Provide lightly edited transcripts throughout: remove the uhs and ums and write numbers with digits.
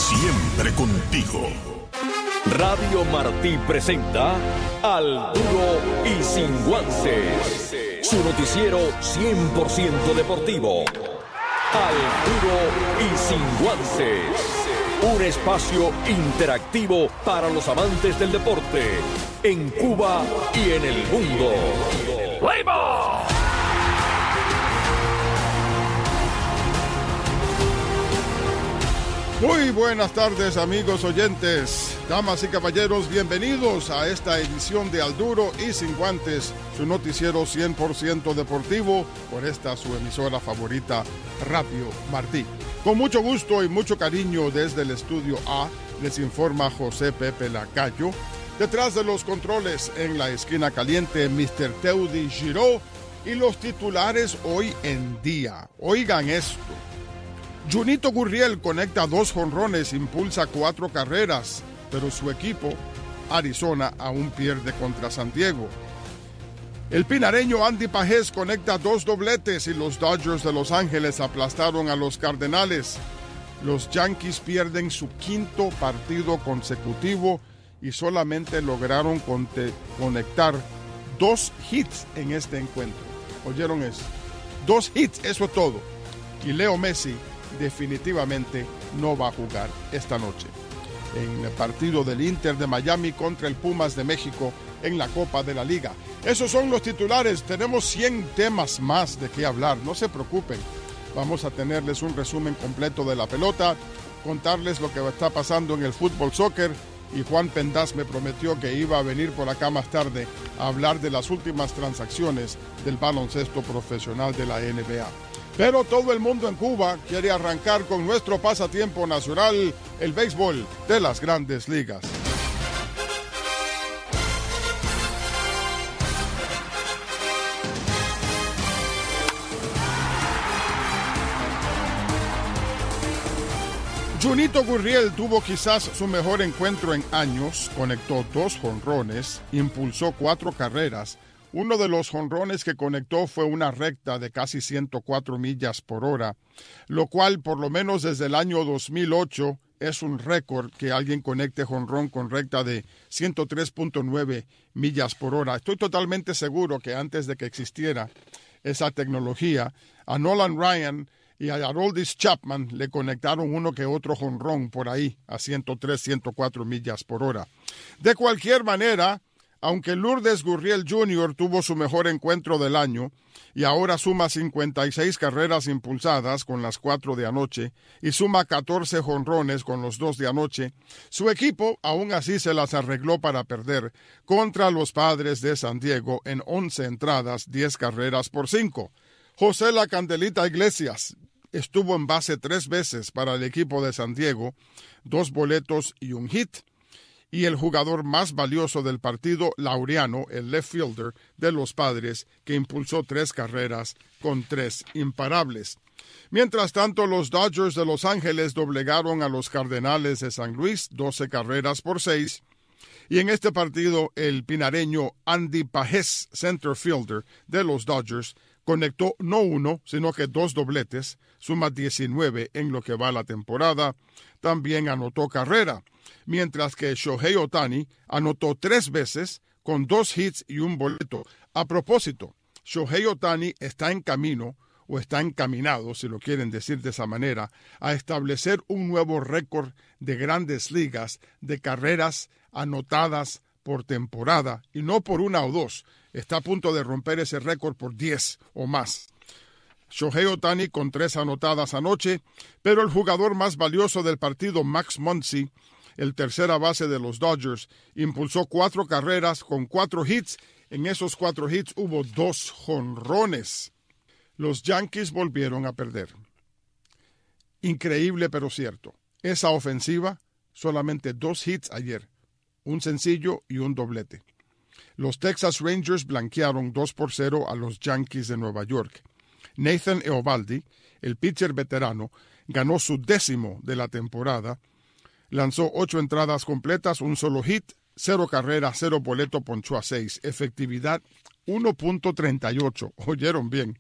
Siempre contigo. Radio Martí presenta Al Duro y Sin Guantes, su noticiero 100% deportivo. Al Duro y Sin Guantes, un espacio interactivo para los amantes del deporte en Cuba y en el mundo. ¡Play ball! Muy buenas tardes, amigos oyentes, damas y caballeros, bienvenidos a esta edición de Al Duro y Sin Guantes, su noticiero 100% deportivo, por esta su emisora favorita, Radio Martí. Con mucho gusto y mucho cariño desde el estudio A, les informa José Pepe Lacayo. Detrás de los controles, en la esquina caliente, Mr. Teudi Giraud, y los titulares hoy en día. Oigan esto. Junito Gurriel conecta 2 jonrones, impulsa 4 carreras, pero su equipo, Arizona, aún pierde contra San Diego. El pinareño Andy Pajés conecta 2 dobletes y los Dodgers de Los Ángeles aplastaron a los Cardenales. Los Yankees pierden su 5º partido consecutivo y solamente lograron conectar 2 hits en este encuentro. ¿Oyeron eso? 2 hits, eso es todo. Y Leo Messi definitivamente no va a jugar esta noche en el partido del Inter de Miami contra el Pumas de México en la Copa de la Liga. Esos son los titulares. Tenemos 100 temas más de qué hablar, no se preocupen. Vamos a tenerles un resumen completo de la pelota, contarles lo que está pasando en el fútbol soccer, y Juan Pendaz me prometió que iba a venir por acá más tarde a hablar de las últimas transacciones del baloncesto profesional de la NBA. Pero todo el mundo en Cuba quiere arrancar con nuestro pasatiempo nacional, el béisbol de las Grandes Ligas. Junito Gurriel tuvo quizás su mejor encuentro en años, conectó 2 jonrones, impulsó 4 carreras. Uno de los jonrones que conectó fue una recta de casi 104 millas por hora, lo cual por lo menos desde el año 2008 es un récord que alguien conecte jonrón con recta de 103.9 millas por hora. Estoy totalmente seguro que antes de que existiera esa tecnología, a Nolan Ryan y a Aroldis Chapman le conectaron uno que otro jonrón por ahí a 103, 104 millas por hora. De cualquier manera, aunque Lourdes Gurriel Jr. tuvo su mejor encuentro del año y ahora suma 56 carreras impulsadas con las 4 de anoche y suma 14 jonrones con los 2 de anoche, su equipo aún así se las arregló para perder contra los Padres de San Diego en 11 entradas, 10 carreras por 5. José La Candelita Iglesias estuvo en base 3 veces para el equipo de San Diego, 2 boletos y un hit. Y el jugador más valioso del partido, Laureano, el left fielder de los Padres, que impulsó 3 carreras con 3 imparables. Mientras tanto, los Dodgers de Los Ángeles doblegaron a los Cardenales de San Luis, 12 carreras por 6. Y en este partido, el pinareño Andy Pajés, center fielder de los Dodgers, conectó no 1, sino que 2 dobletes, suma 19 en lo que va la temporada. También anotó carrera, mientras que Shohei Ohtani anotó 3 veces con 2 hits y un boleto. A propósito, Shohei Ohtani está en camino, o está encaminado, si lo quieren decir de esa manera, a establecer un nuevo récord de Grandes Ligas de carreras anotadas por temporada, y no por 1 o 2. Está a punto de romper ese récord por 10 o más. Shohei Ohtani con 3 anotadas anoche, pero el jugador más valioso del partido, Max Muncy, el tercera base de los Dodgers, impulsó 4 carreras con 4 hits. En esos 4 hits hubo 2 jonrones. Los Yankees volvieron a perder. Increíble pero cierto. Esa ofensiva, solamente 2 hits ayer, un sencillo y un doblete. Los Texas Rangers blanquearon 2-0 a los Yankees de Nueva York. Nathan Eovaldi, el pitcher veterano, ganó su 10º de la temporada. Lanzó 8 entradas completas, un solo hit, 0 carreras, 0 boleto, ponchó a 6. Efectividad 1.38. Oyeron bien,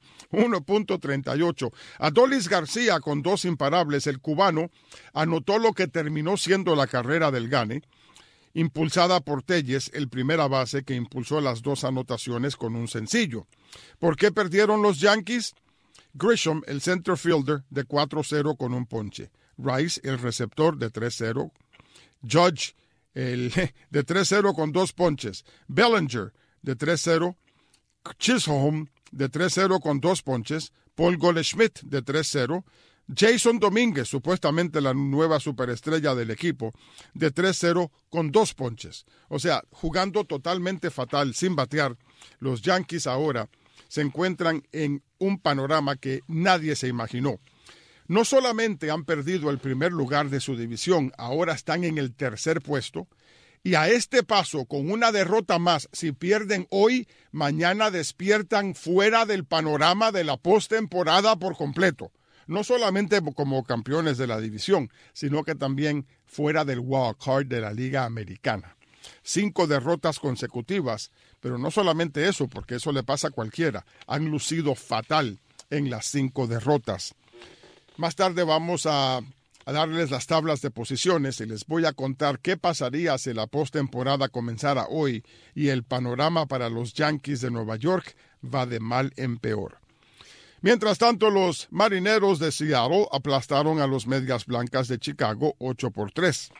1.38. Adolis García, con 2 imparables, el cubano, anotó lo que terminó siendo la carrera del gane, impulsada por Telles, el primera base que impulsó las 2 anotaciones con un sencillo. ¿Por qué perdieron los Yankees? Grisham, el center fielder, de 4-0 con un ponche. Rice, el receptor, de 3-0. Judge, el de 3-0 con 2 ponches. Bellinger, de 3-0. Chisholm, de 3-0 con 2 ponches. Paul Goldschmidt, de 3-0. Jason Domínguez, supuestamente la nueva superestrella del equipo, de 3-0 con 2 ponches. O sea, jugando totalmente fatal, sin batear, los Yankees ahora se encuentran en un panorama que nadie se imaginó. No solamente han perdido el primer lugar de su división, ahora están en el 3er puesto, y a este paso, con una derrota más, si pierden hoy, mañana despiertan fuera del panorama de la postemporada por completo. No solamente como campeones de la división, sino que también fuera del wild card de la Liga Americana. 5 derrotas consecutivas, pero no solamente eso, porque eso le pasa a cualquiera. Han lucido fatal en las 5 derrotas. Más tarde vamos a darles las tablas de posiciones y les voy a contar qué pasaría si la postemporada comenzara hoy y el panorama para los Yankees de Nueva York va de mal en peor. Mientras tanto, los Marineros de Seattle aplastaron a los Medias Blancas de Chicago 8-3.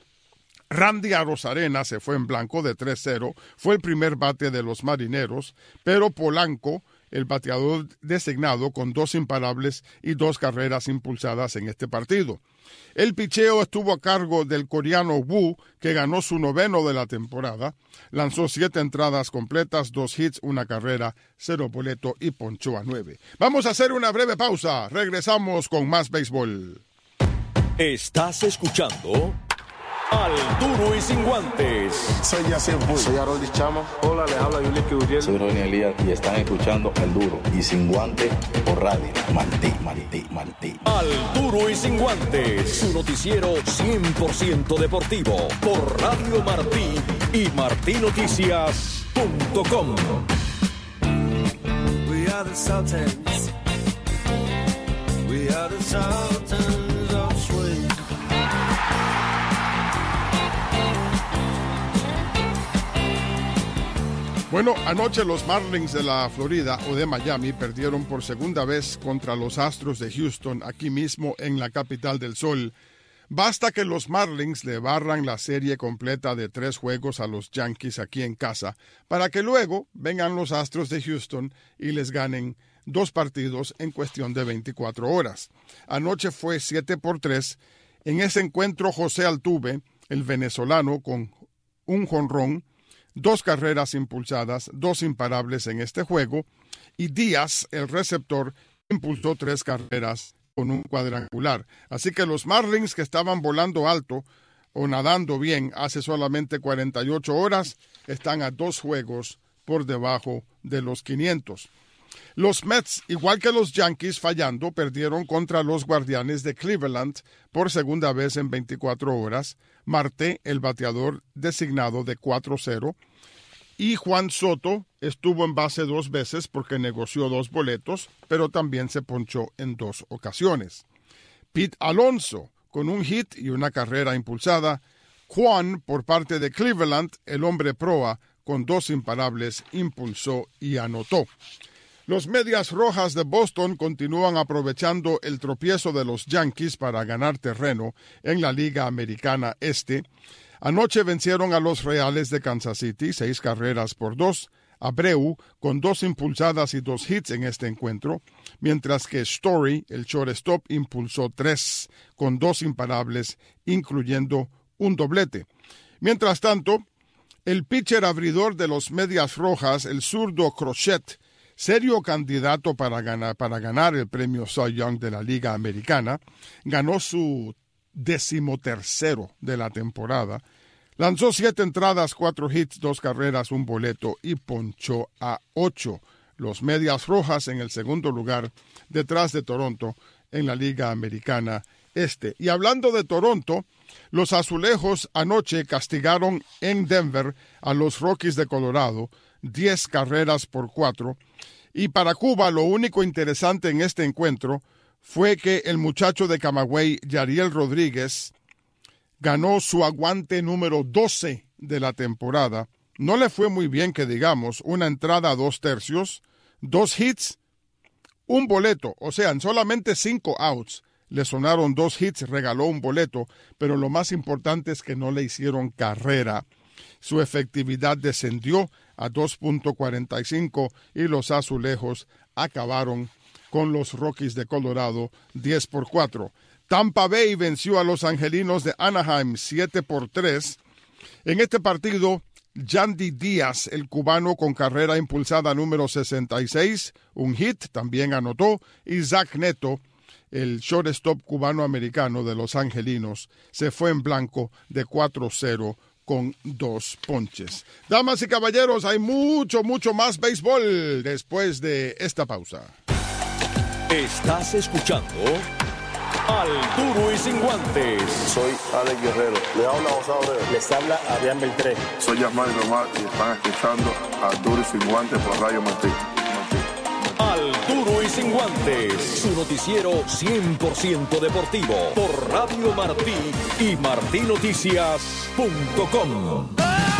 Randy Arozarena se fue en blanco de 3-0, fue el primer bate de los Marineros, pero Polanco, el bateador designado, con 2 imparables y 2 carreras impulsadas en este partido. El picheo estuvo a cargo del coreano Wu, que ganó su 9º de la temporada, lanzó 7 entradas completas, 2 hits, 1 carrera, 0 boleto y ponchó a 9. Vamos a hacer una breve pausa, regresamos con más béisbol. Estás escuchando Al Duro y Sin Guantes. Soy Yacir Bull. Soy Harold Chama. Hola, le habla Yuliki Gutiérrez. Soy Ronnie Elías y están escuchando Al Duro y Sin Guantes por Radio Martí. Al Duro y Sin Guantes, su noticiero 100% deportivo por Radio Martí y martinoticias.com. We are the Sultans. We are the Sultans of Swing. Bueno, anoche los Marlins de la Florida o de Miami perdieron por segunda vez contra los Astros de Houston, aquí mismo en la capital del sol. Basta que los Marlins le barran la serie completa de 3 juegos a los Yankees aquí en casa, para que luego vengan los Astros de Houston y les ganen 2 partidos en cuestión de 24 horas. Anoche fue 7-3. En ese encuentro, José Altuve, el venezolano, con un jonrón, 2 carreras impulsadas, 2 imparables en este juego, y Díaz, el receptor, impulsó 3 carreras con un cuadrangular. Así que los Marlins, que estaban volando alto o nadando bien hace solamente 48 horas, están a 2 juegos por debajo de los 500. Los Mets, igual que los Yankees, fallando, perdieron contra los Guardianes de Cleveland por segunda vez en 24 horas. Marte, el bateador designado, de 4-0. Y Juan Soto estuvo en base 2 veces porque negoció 2 boletos, pero también se ponchó en 2 ocasiones. Pete Alonso, con un hit y una carrera impulsada. Juan, por parte de Cleveland, el hombre proa, con 2 imparables, impulsó y anotó. Los Medias Rojas de Boston continúan aprovechando el tropiezo de los Yankees para ganar terreno en la Liga Americana Este. Anoche vencieron a los Reales de Kansas City 6-2. Abreu, con 2 impulsadas y 2 hits en este encuentro, mientras que Story, el shortstop, impulsó 3 con 2 imparables, incluyendo un doblete. Mientras tanto, el pitcher abridor de los Medias Rojas, el zurdo Crochet, serio candidato para ganar el premio Cy Young de la Liga Americana, ganó su 13º de la temporada, lanzó 7 entradas, 4 hits, 2 carreras, 1 boleto y ponchó a 8. Los Medias Rojas en el segundo lugar, detrás de Toronto en la Liga Americana Este. Y hablando de Toronto, los Azulejos anoche castigaron en Denver a los Rockies de Colorado, 10 carreras por 4. Y para Cuba, lo único interesante en este encuentro fue que el muchacho de Camagüey, Yariel Rodríguez, ganó su aguante número 12 de la temporada. No le fue muy bien, que digamos, una entrada a 2/3, 2 hits, un boleto, o sea, en solamente 5 outs le sonaron 2 hits, regaló un boleto, pero lo más importante es que no le hicieron carrera. Su efectividad descendió a 2.45 y los Azulejos acabaron con los Rockies de Colorado 10-4. Tampa Bay venció a los Angelinos de Anaheim 7-3. En este partido, Yandy Díaz, el cubano con carrera impulsada número 66, un hit, también anotó, y Zach Neto, el shortstop cubano-americano de los Angelinos, se fue en blanco de 4-0 con 2 ponches. Damas y caballeros, hay mucho más béisbol después de esta pausa. Estás escuchando Al Duro y Sin Guantes. Soy Alex Guerrero. Le habla José Abreu. Les habla Adrián Beltré. Soy Yasmani Román y están escuchando Al Duro y Sin Guantes por Radio Martí. Al Duro y Sin Guantes, su noticiero 100% deportivo por Radio Martí y martinoticias.com.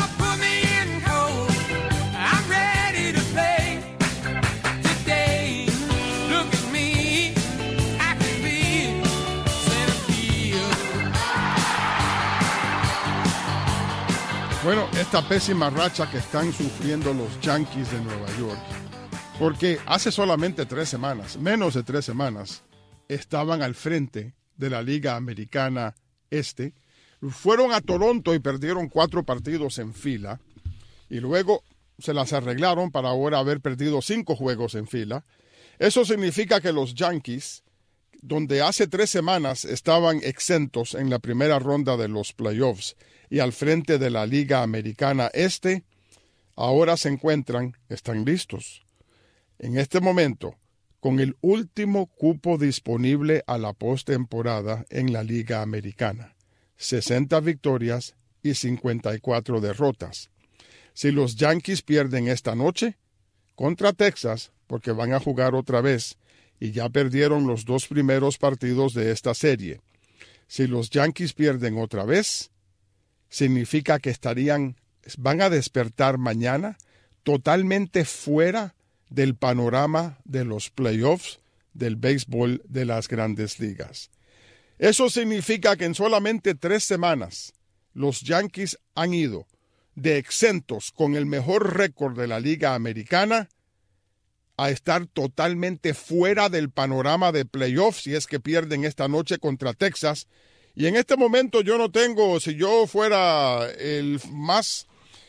Bueno, esta pésima racha que están sufriendo los Yankees de Nueva York, porque hace solamente 3 semanas, menos de 3 semanas, estaban al frente de la Liga Americana Este, fueron a Toronto y perdieron 4 partidos en fila, y luego se las arreglaron para ahora haber perdido 5 juegos en fila. Eso significa que los Yankees, donde hace 3 semanas estaban exentos en la primera ronda de los playoffs y al frente de la Liga Americana Este, ahora están listos. En este momento, con el último cupo disponible a la postemporada en la Liga Americana, 60 victorias y 54 derrotas. Si los Yankees pierden esta noche contra Texas, porque van a jugar otra vez, y ya perdieron los 2 primeros partidos de esta serie. Si los Yankees pierden otra vez, significa que van a despertar mañana totalmente fuera del panorama de los playoffs del béisbol de las Grandes Ligas. Eso significa que en solamente 3 semanas los Yankees han ido de exentos con el mejor récord de la Liga Americana a estar totalmente fuera del panorama de playoffs si es que pierden esta noche contra Texas. Y en este momento yo no tengo, si yo fuera el más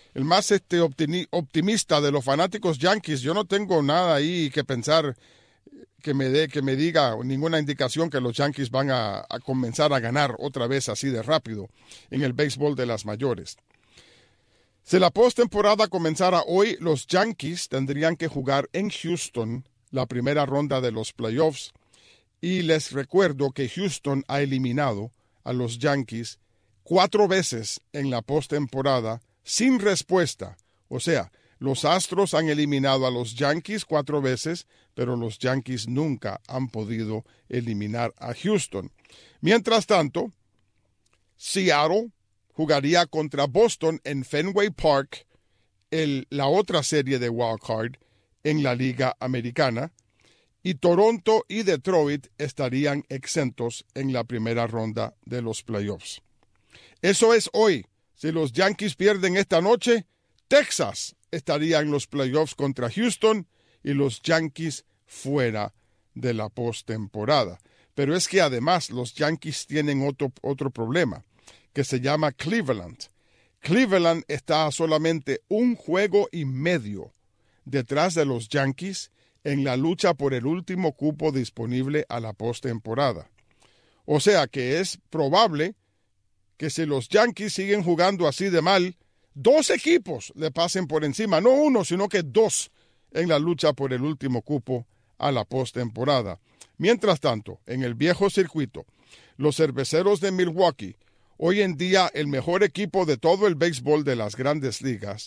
optimista de los fanáticos Yankees, yo no tengo nada ahí que pensar que me diga ninguna indicación que los Yankees van a comenzar a ganar otra vez así de rápido en el béisbol de las mayores. Si la postemporada comenzara hoy, los Yankees tendrían que jugar en Houston la primera ronda de los playoffs, y les recuerdo que Houston ha eliminado a los Yankees 4 veces en la postemporada sin respuesta. O sea, los Astros han eliminado a los Yankees 4 veces, pero los Yankees nunca han podido eliminar a Houston. Mientras tanto, Seattle jugaría contra Boston en Fenway Park, la otra serie de wild card en la Liga Americana, y Toronto y Detroit estarían exentos en la primera ronda de los playoffs. Eso es hoy. Si los Yankees pierden esta noche, Texas estaría en los playoffs contra Houston y los Yankees fuera de la postemporada. Pero es que además los Yankees tienen otro problema, que se llama Cleveland. Cleveland está a solamente 1 juego y medio detrás de los Yankees en la lucha por el último cupo disponible a la postemporada. O sea que es probable que si los Yankees siguen jugando así de mal, 2 equipos le pasen por encima, no 1, sino que 2 en la lucha por el último cupo a la postemporada. Mientras tanto, en el viejo circuito, los Cerveceros de Milwaukee, hoy en día el mejor equipo de todo el béisbol de las Grandes Ligas,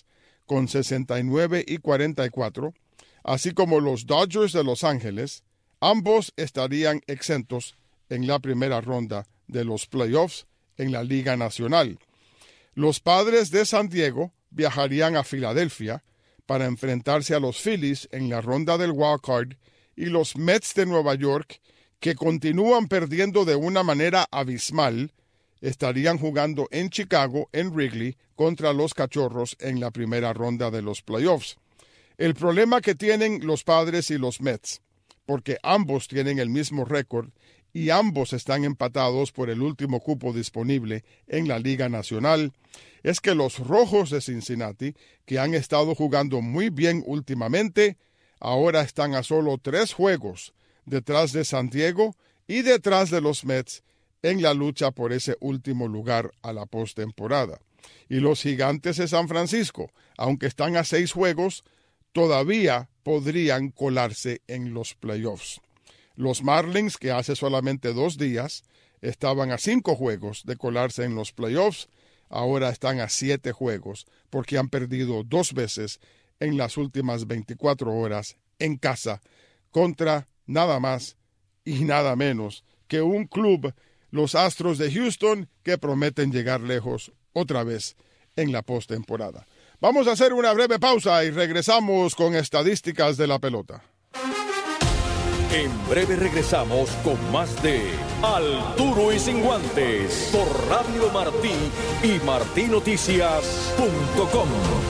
con 69-44, así como los Dodgers de Los Ángeles, ambos estarían exentos en la primera ronda de los playoffs en la Liga Nacional. Los Padres de San Diego viajarían a Filadelfia para enfrentarse a los Phillies en la ronda del wild card, y los Mets de Nueva York, que continúan perdiendo de una manera abismal, estarían jugando en Chicago, en Wrigley, contra los Cachorros en la primera ronda de los playoffs. El problema que tienen los Padres y los Mets, porque ambos tienen el mismo récord y ambos están empatados por el último cupo disponible en la Liga Nacional, es que los Rojos de Cincinnati, que han estado jugando muy bien últimamente, ahora están a solo 3 juegos detrás de San Diego y detrás de los Mets en la lucha por ese último lugar a la postemporada. Y los Gigantes de San Francisco, aunque están a 6 juegos, todavía podrían colarse en los playoffs. Los Marlins, que hace solamente 2 días estaban a 5 juegos de colarse en los playoffs, ahora están a 7 juegos porque han perdido 2 veces en las últimas 24 horas en casa contra nada más y nada menos que un club, los Astros de Houston, que prometen llegar lejos otra vez en la postemporada. Vamos a hacer una breve pausa y regresamos con estadísticas de la pelota. En breve regresamos con más de Al Duro y Sin Guantes por Radio Martí y martinoticias.com.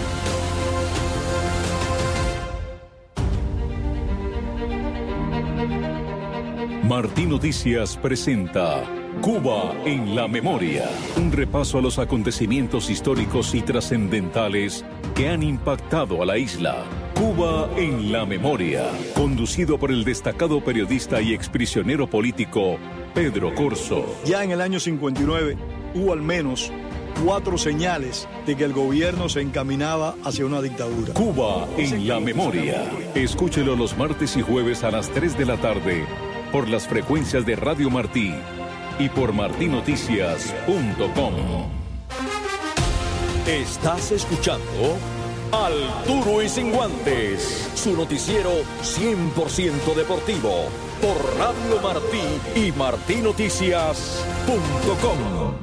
Martí Noticias presenta Cuba en la Memoria, un repaso a los acontecimientos históricos y trascendentales que han impactado a la isla. Cuba en la Memoria, conducido por el destacado periodista y exprisionero político Pedro Corso. Ya en el año 59 hubo al menos 4 señales de que el gobierno se encaminaba hacia una dictadura. Cuba en la Memoria. Escúchelo los martes y jueves a las 3 de la tarde por las frecuencias de Radio Martí y por martinoticias.com. Estás escuchando Al Duro y Sin Guantes, su noticiero 100% deportivo por Radio Martí y martinoticias.com.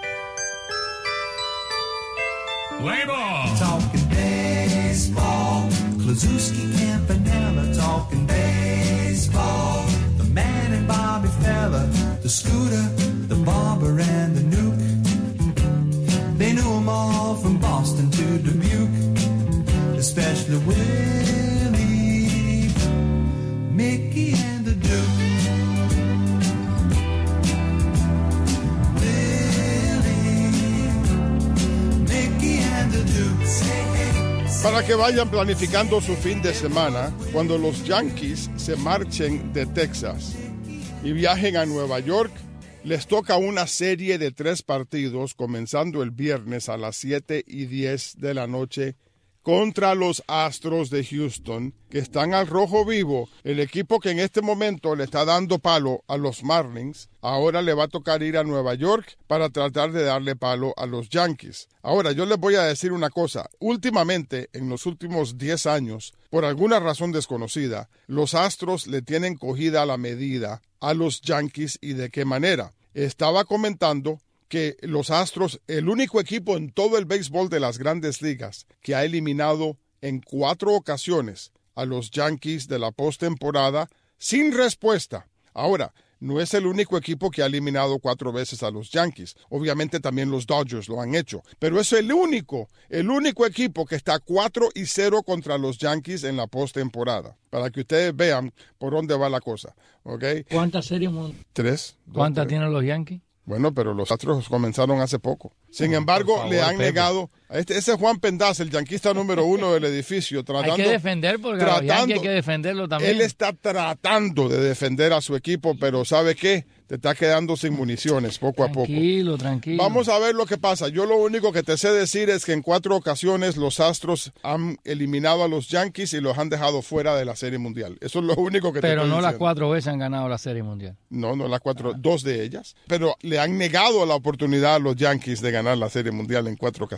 Talking baseball, Klazuski, Campanella, talking baseball. The man and Bobby Feller, the Scooter, the Barber and the Nuke. They knew them all from Boston to Dubuque, especially Willie, Mickey and the Duke. Para que vayan planificando su fin de semana, cuando los Yankees se marchen de Texas y viajen a Nueva York, les toca una serie de 3 partidos comenzando el viernes a las 7:10 de la noche contra los Astros de Houston, que están al rojo vivo. El equipo que en este momento le está dando palo a los Marlins, ahora le va a tocar ir a Nueva York para tratar de darle palo a los Yankees. Ahora, yo les voy a decir una cosa. Últimamente, en los últimos 10 años, por alguna razón desconocida, los Astros le tienen cogida la medida a los Yankees. ¿Y de qué manera? Estaba comentando que los Astros, el único equipo en todo el béisbol de las grandes ligas que ha eliminado en 4 ocasiones a los Yankees de la postemporada sin respuesta. Ahora, no es el único equipo que ha eliminado 4 veces a los Yankees. Obviamente también los Dodgers lo han hecho. Pero es el único equipo que está 4-0 contra los Yankees en la postemporada. Para que ustedes vean por dónde va la cosa. ¿Okay? ¿Cuántas series? 3. ¿Cuántas tienen los Yankees? Bueno, pero los Astros comenzaron hace poco. Sin embargo, favor, le han negado a ese Juan Pendaz, el yanquista número 1 del edificio, tratando... Hay que defender porque a los Yankees hay que defenderlo también. Él está tratando de defender a su equipo, pero ¿sabe qué? Te está quedando sin municiones poco a poco. Tranquilo. Vamos a ver lo que pasa. Yo lo único que te sé decir es que en 4 ocasiones los Astros han eliminado a los Yankees y los han dejado fuera de la Serie Mundial. Eso es lo único que te Pero estoy no diciendo. las 4 veces han ganado la Serie Mundial. No las 4, 2 de ellas. Pero le han negado la oportunidad a los Yankees de ganar la Serie Mundial en 4 ocasiones. Está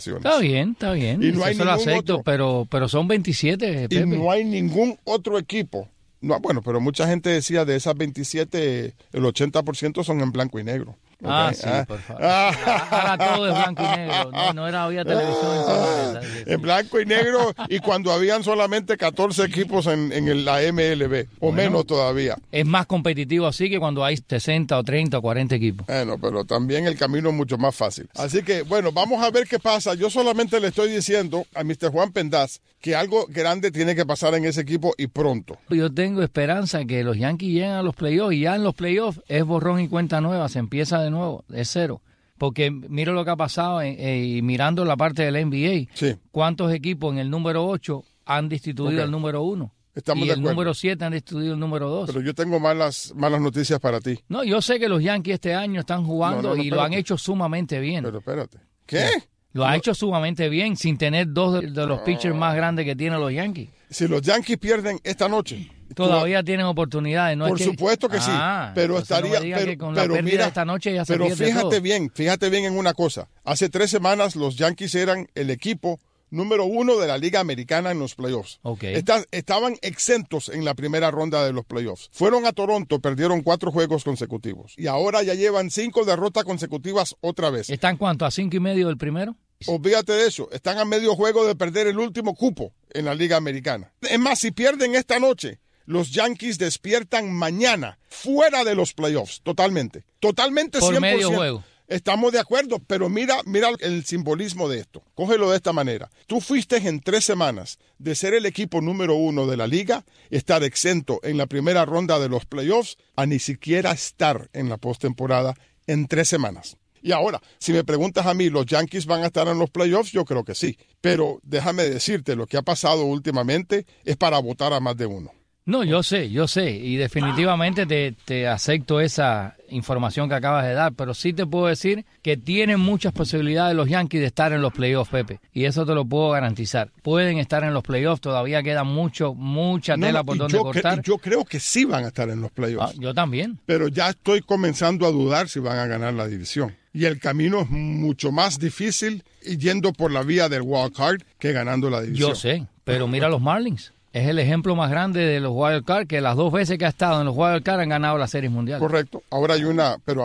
bien. Y no hay eso lo acepto, otro. pero son 27, Pepe. Y no hay ningún otro equipo. No, bueno, pero mucha gente decía de esas 27, el 80% son en blanco y negro. Okay. Sí, por favor. Ahora todo es blanco y negro. No había televisión en blanco y negro, y cuando habían solamente 14 equipos en la MLB, o menos todavía. Es más competitivo así que cuando hay 60 o 30 o 40 equipos. Bueno, pero también el camino es mucho más fácil. Así que, bueno, vamos a ver qué pasa. Yo solamente le estoy diciendo a Mr. Juan Pendaz que algo grande tiene que pasar en ese equipo y pronto. Yo tengo esperanza que los Yankees lleguen a los playoffs, y ya en los playoffs es borrón y cuenta nueva, se empieza de nuevo, es cero. Porque mira lo que ha pasado y mirando la parte del NBA, sí. ¿Cuántos equipos en el número 8 han destituido al número 1? Estamos y de el acuerdo. número 7 han destituido el número 2. Pero yo tengo malas noticias para ti. No, yo sé que los Yankees este año están jugando y lo han hecho sumamente bien. Pero espérate. ¿Qué? Sí. Lo ha hecho sumamente bien sin tener dos de los pitchers más grandes que tienen los Yankees. Si los Yankees pierden esta noche... Todavía tienen oportunidades. No por supuesto que sí, pero estaría... No que con pero la pérdida mira, de esta noche ya se pero pierde fíjate bien en una cosa. Hace 3 semanas los Yankees eran el equipo número 1 de la Liga Americana en los playoffs. Okay. Estaban exentos en la primera ronda de los playoffs. Fueron a Toronto, perdieron 4 juegos consecutivos. Y ahora ya llevan 5 derrotas consecutivas otra vez. ¿Están cuánto? ¿A 5.5 del primero? Olvídate de eso. Están a medio juego de perder el último cupo en la Liga Americana. Es más, si pierden esta noche, los Yankees despiertan mañana fuera de los playoffs. Totalmente. Totalmente 100%. Por medio juego. Estamos de acuerdo, pero mira el simbolismo de esto. Cógelo de esta manera. Tú fuiste en 3 semanas de ser el equipo número 1 de la liga, estar exento en la primera ronda de los playoffs, a ni siquiera estar en la postemporada en 3 semanas. Y ahora, si me preguntas a mí, ¿los Yankees van a estar en los playoffs? Yo creo que sí. Pero déjame decirte, lo que ha pasado últimamente es para votar a más de uno. No, yo sé, y definitivamente te acepto esa información que acabas de dar, pero sí te puedo decir que tienen muchas posibilidades los Yankees de estar en los playoffs, Pepe, y eso te lo puedo garantizar. Pueden estar en los playoffs, todavía queda mucha tela por donde cortar. Yo creo que sí van a estar en los playoffs. Yo también. Pero ya estoy comenzando a dudar si van a ganar la división. Y el camino es mucho más difícil yendo por la vía del wild card que ganando la división. Yo sé, pero mira los Marlins. Es el ejemplo más grande de los Wild Card, que las 2 veces que ha estado en los Wild Card han ganado la Serie Mundial. Correcto. Ahora hay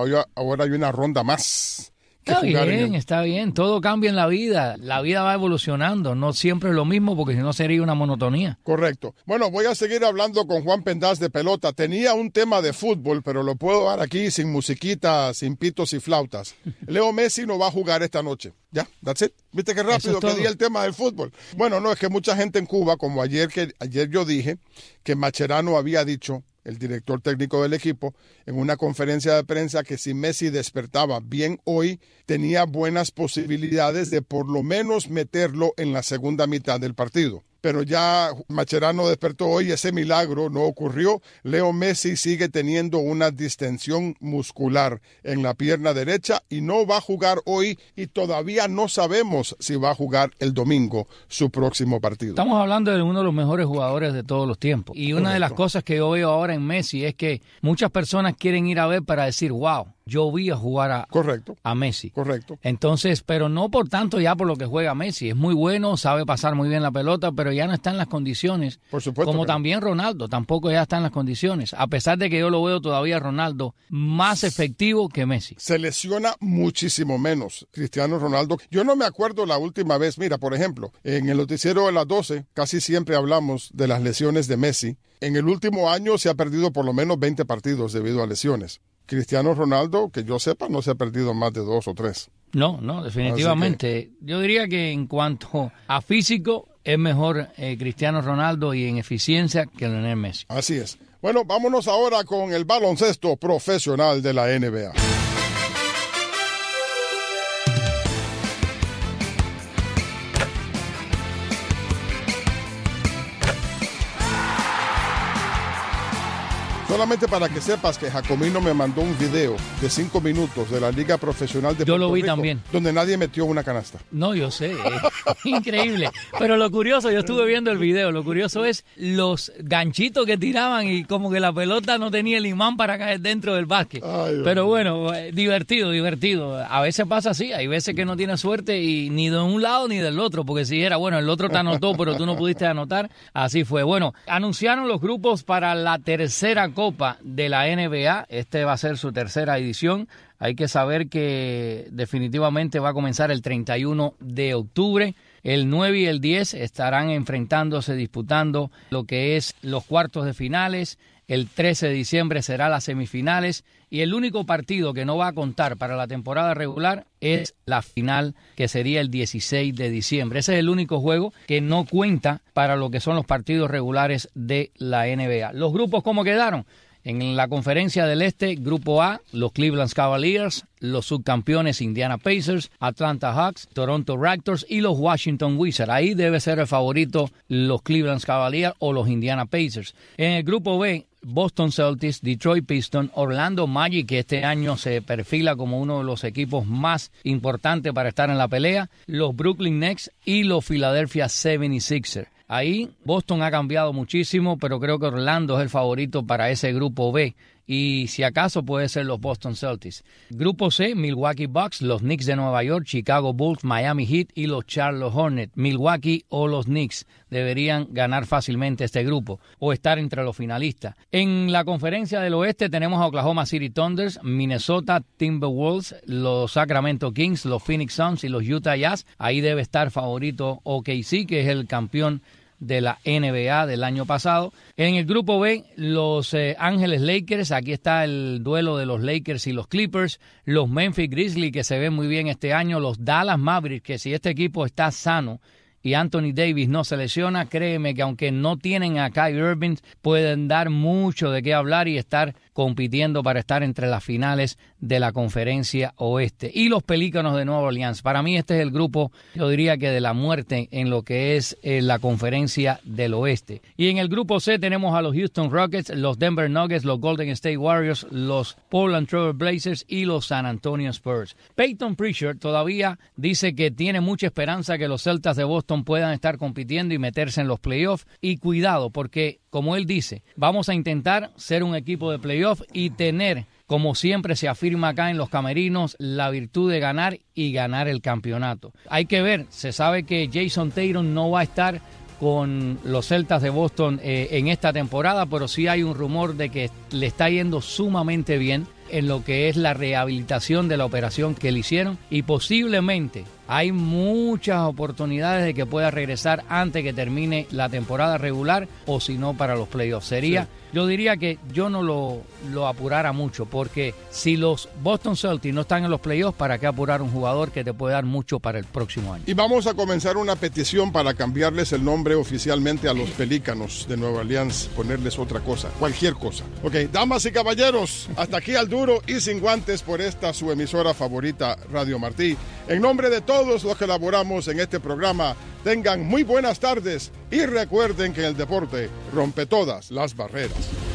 una ronda más. Está bien. Todo cambia en la vida. La vida va evolucionando. No siempre es lo mismo, porque si no sería una monotonía. Correcto. Bueno, voy a seguir hablando con Juan Pendaz de pelota. Tenía un tema de fútbol, pero lo puedo dar aquí sin musiquita, sin pitos y flautas. Leo Messi no va a jugar esta noche. Ya, that's it. ¿Viste qué rápido que di el tema del fútbol? Bueno, no, es que mucha gente en Cuba, como ayer yo dije, que Mascherano había dicho, el director técnico del equipo, en una conferencia de prensa, que si Messi despertaba bien hoy, tenía buenas posibilidades de por lo menos meterlo en la segunda mitad del partido. Pero ya Mascherano despertó hoy, ese milagro no ocurrió. Leo Messi sigue teniendo una distensión muscular en la pierna derecha y no va a jugar hoy, y todavía no sabemos si va a jugar el domingo su próximo partido. Estamos hablando de uno de los mejores jugadores de todos los tiempos. Y una de las cosas que yo veo ahora en Messi es que muchas personas quieren ir a ver para decir, wow, yo vi a jugar a Messi. Correcto. Entonces, pero no por tanto ya por lo que juega Messi. Es muy bueno, sabe pasar muy bien la pelota, pero ya no está en las condiciones. Por supuesto. Como también Ronaldo, tampoco ya está en las condiciones. A pesar de que yo lo veo todavía Ronaldo más efectivo que Messi. Se lesiona muchísimo menos Cristiano Ronaldo. Yo no me acuerdo la última vez. Mira, por ejemplo, en el noticiero de las 12 casi siempre hablamos de las lesiones de Messi. En el último año se ha perdido por lo menos 20 partidos debido a lesiones. Cristiano Ronaldo, que yo sepa, no se ha perdido más de 2 o 3. No, definitivamente. Yo diría que en cuanto a físico, es mejor Cristiano Ronaldo, y en eficiencia que Lionel Messi. Así es. Bueno, vámonos ahora con el baloncesto profesional de la NBA. Son solamente para que sepas que Jacomino me mandó un video de 5 minutos de la Liga Profesional de Puerto Rico. Yo lo vi Rico, también. Donde nadie metió una canasta. No, yo sé, es increíble. Pero lo curioso, yo estuve viendo el video, lo curioso es los ganchitos que tiraban y como que la pelota no tenía el imán para caer dentro del básquet. Ay, pero bueno, divertido. A veces pasa así, hay veces que no tienes suerte y ni de un lado ni del otro, porque si era, bueno, el otro te anotó, pero tú no pudiste anotar, así fue. Bueno, anunciaron los grupos para la tercera Copa de la NBA, este va a ser su tercera edición. Hay que saber que definitivamente va a comenzar el 31 de octubre. El 9 y el 10 estarán enfrentándose, disputando lo que es los cuartos de finales. El 13 de diciembre será las semifinales. Y el único partido que no va a contar para la temporada regular es la final, que sería el 16 de diciembre. Ese es el único juego que no cuenta para lo que son los partidos regulares de la NBA. ¿Los grupos cómo quedaron? En la conferencia del Este, Grupo A, los Cleveland Cavaliers, los subcampeones Indiana Pacers, Atlanta Hawks, Toronto Raptors y los Washington Wizards. Ahí debe ser el favorito los Cleveland Cavaliers o los Indiana Pacers. En el Grupo B, Boston Celtics, Detroit Pistons, Orlando Magic, que este año se perfila como uno de los equipos más importantes para estar en la pelea, los Brooklyn Nets y los Philadelphia 76ers. Ahí Boston ha cambiado muchísimo, pero creo que Orlando es el favorito para ese Grupo B. Y si acaso puede ser los Boston Celtics. Grupo C, Milwaukee Bucks, los Knicks de Nueva York, Chicago Bulls, Miami Heat y los Charlotte Hornets. Milwaukee o los Knicks deberían ganar fácilmente este grupo o estar entre los finalistas. En la conferencia del oeste tenemos a Oklahoma City Thunders, Minnesota Timberwolves, los Sacramento Kings, los Phoenix Suns y los Utah Jazz. Ahí debe estar favorito OKC, que es el campeón de la NBA del año pasado. En el grupo B, los Ángeles Lakers, aquí está el duelo de los Lakers y los Clippers, los Memphis Grizzlies, que se ven muy bien este año, los Dallas Mavericks, que si este equipo está sano y Anthony Davis no se lesiona, créeme que aunque no tienen a Kyrie Irving, pueden dar mucho de qué hablar y estar compitiendo para estar entre las finales de la conferencia oeste. Y los Pelícanos de Nueva Orleans. Para mí este es el grupo, yo diría que de la muerte en lo que es la conferencia del oeste. Y en el grupo C tenemos a los Houston Rockets, los Denver Nuggets, los Golden State Warriors, los Portland Trail Blazers y los San Antonio Spurs. Peyton Pritchard todavía dice que tiene mucha esperanza que los Celtas de Boston puedan estar compitiendo y meterse en los playoffs. Y cuidado, porque como él dice, vamos a intentar ser un equipo de playoff y tener, como siempre se afirma acá en los camerinos, la virtud de ganar y ganar el campeonato. Hay que ver, se sabe que Jason Tatum no va a estar con los Celtas de Boston en esta temporada, pero sí hay un rumor de que le está yendo sumamente bien en lo que es la rehabilitación de la operación que le hicieron y posiblemente hay muchas oportunidades de que pueda regresar antes que termine la temporada regular o si no para los playoffs. Sería, sí. Yo diría que yo no lo apurara mucho porque si los Boston Celtics no están en los playoffs, ¿para qué apurar un jugador que te puede dar mucho para el próximo año? Y vamos a comenzar una petición para cambiarles el nombre oficialmente a los Pelícanos de Nueva Orleans, ponerles otra cosa, cualquier cosa. Ok, damas y caballeros, hasta aquí al duro y sin guantes por esta su emisora favorita, Radio Martí. En nombre de todos los que elaboramos en este programa, tengan muy buenas tardes y recuerden que el deporte rompe todas las barreras.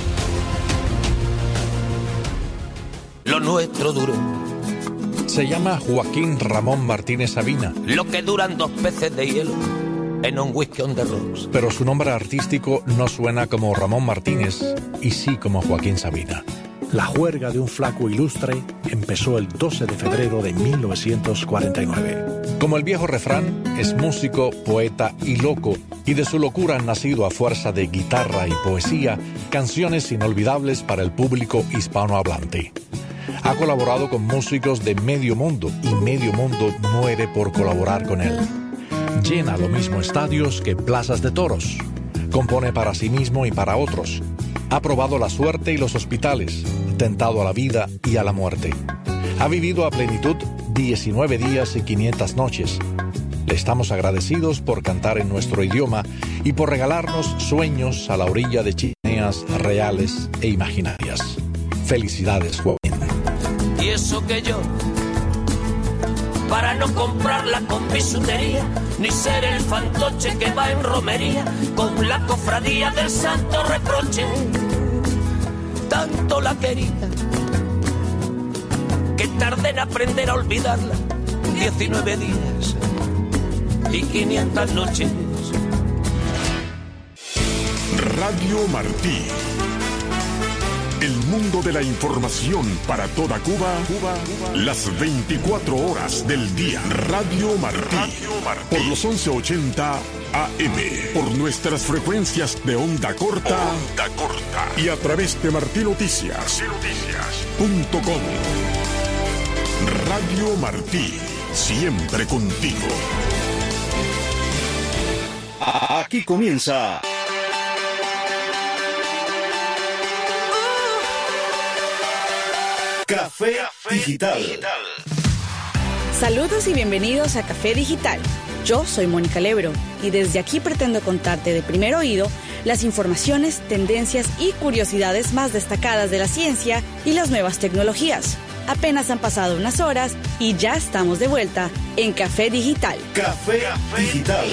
Lo nuestro duro. Se llama Joaquín Ramón Martínez Sabina. Lo que duran 2 peces de hielo en un whisky on the rocks. Pero su nombre artístico no suena como Ramón Martínez y sí como Joaquín Sabina. La juerga de un flaco ilustre empezó el 12 de febrero de 1949. Como el viejo refrán, es músico, poeta y loco, y de su locura han nacido a fuerza de guitarra y poesía canciones inolvidables para el público hispanohablante. Ha colaborado con músicos de medio mundo y medio mundo muere por colaborar con él. Llena lo mismo estadios que plazas de toros. Compone para sí mismo y para otros. Ha probado la suerte y los hospitales, tentado a la vida y a la muerte. Ha vivido a plenitud 19 días y 500 noches. Le estamos agradecidos por cantar en nuestro idioma y por regalarnos sueños a la orilla de chimeneas reales e imaginarias. Felicidades, Joaquín. Y eso que yo, para no comprarla con bisutería, ni ser el fantoche que va en romería con la cofradía del Santo Reproche, tanto la quería, que tardé en aprender a olvidarla 19 días y 500 noches. Radio Martí. El mundo de la información para toda Cuba, las 24 horas del día. Radio Martí. Por los 1180 AM. Por nuestras frecuencias de onda corta. Y a través de martinoticias.com. Radio Martí. Siempre contigo. Aquí comienza Café Digital. Saludos y bienvenidos a Café Digital. Yo soy Mónica Lebro y desde aquí pretendo contarte de primer oído las informaciones, tendencias y curiosidades más destacadas de la ciencia y las nuevas tecnologías. Apenas han pasado unas horas y ya estamos de vuelta en Café Digital. Café Digital.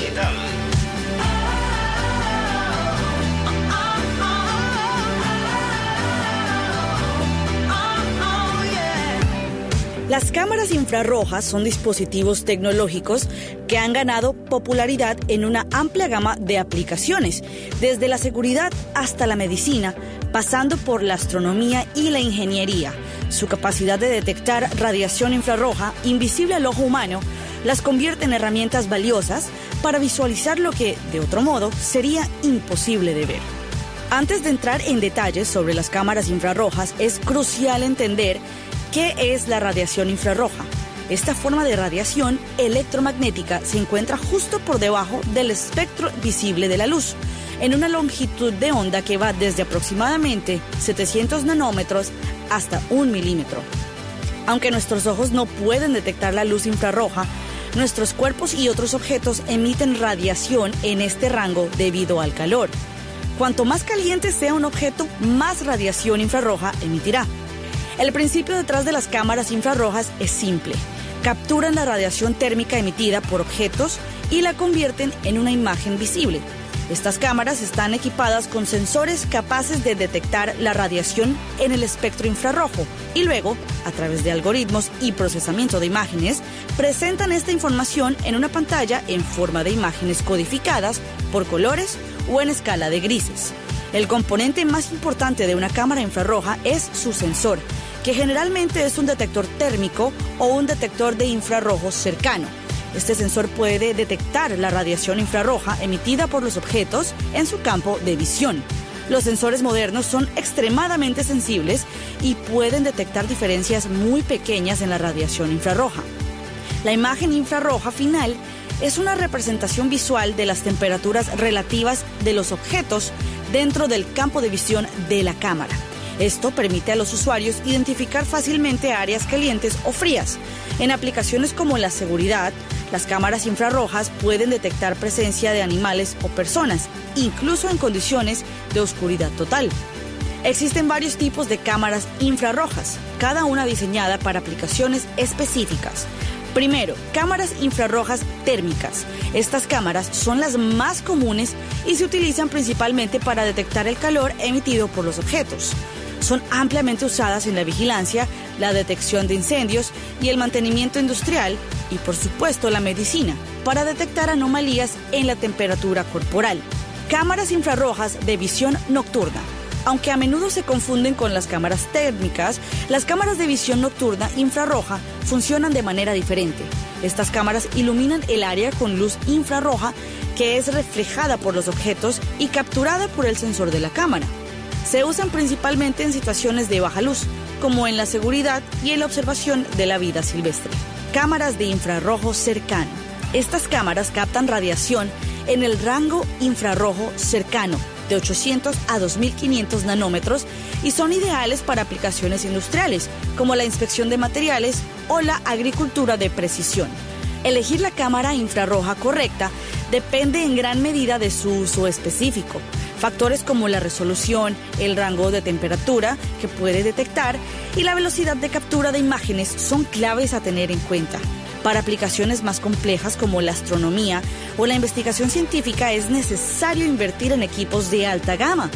Las cámaras infrarrojas son dispositivos tecnológicos que han ganado popularidad en una amplia gama de aplicaciones, desde la seguridad hasta la medicina, pasando por la astronomía y la ingeniería. Su capacidad de detectar radiación infrarroja invisible al ojo humano las convierte en herramientas valiosas para visualizar lo que, de otro modo, sería imposible de ver. Antes de entrar en detalles sobre las cámaras infrarrojas, es crucial entender ¿qué es la radiación infrarroja? Esta forma de radiación electromagnética se encuentra justo por debajo del espectro visible de la luz, en una longitud de onda que va desde aproximadamente 700 nanómetros hasta 1 milímetro. Aunque nuestros ojos no pueden detectar la luz infrarroja, nuestros cuerpos y otros objetos emiten radiación en este rango debido al calor. Cuanto más caliente sea un objeto, más radiación infrarroja emitirá. El principio detrás de las cámaras infrarrojas es simple. Capturan la radiación térmica emitida por objetos y la convierten en una imagen visible. Estas cámaras están equipadas con sensores capaces de detectar la radiación en el espectro infrarrojo y luego, a través de algoritmos y procesamiento de imágenes, presentan esta información en una pantalla en forma de imágenes codificadas por colores o en escala de grises. El componente más importante de una cámara infrarroja es su sensor, que generalmente es un detector térmico o un detector de infrarrojo cercano. Este sensor puede detectar la radiación infrarroja emitida por los objetos en su campo de visión. Los sensores modernos son extremadamente sensibles y pueden detectar diferencias muy pequeñas en la radiación infrarroja. La imagen infrarroja final es una representación visual de las temperaturas relativas de los objetos dentro del campo de visión de la cámara. Esto permite a los usuarios identificar fácilmente áreas calientes o frías. En aplicaciones como la seguridad, las cámaras infrarrojas pueden detectar presencia de animales o personas, incluso en condiciones de oscuridad total. Existen varios tipos de cámaras infrarrojas, cada una diseñada para aplicaciones específicas. Primero, cámaras infrarrojas térmicas. Estas cámaras son las más comunes y se utilizan principalmente para detectar el calor emitido por los objetos. Son ampliamente usadas en la vigilancia, la detección de incendios y el mantenimiento industrial y, por supuesto, la medicina, para detectar anomalías en la temperatura corporal. Cámaras infrarrojas de visión nocturna. Aunque a menudo se confunden con las cámaras térmicas, las cámaras de visión nocturna infrarroja funcionan de manera diferente. Estas cámaras iluminan el área con luz infrarroja que es reflejada por los objetos y capturada por el sensor de la cámara. Se usan principalmente en situaciones de baja luz, como en la seguridad y en la observación de la vida silvestre. Cámaras de infrarrojo cercano. Estas cámaras captan radiación en el rango infrarrojo cercano, de 800 a 2500 nanómetros, y son ideales para aplicaciones industriales, como la inspección de materiales o la agricultura de precisión. Elegir la cámara infrarroja correcta depende en gran medida de su uso específico. Factores como la resolución, el rango de temperatura que puede detectar y la velocidad de captura de imágenes son claves a tener en cuenta. Para aplicaciones más complejas como la astronomía o la investigación científica es necesario invertir en equipos de alta gama.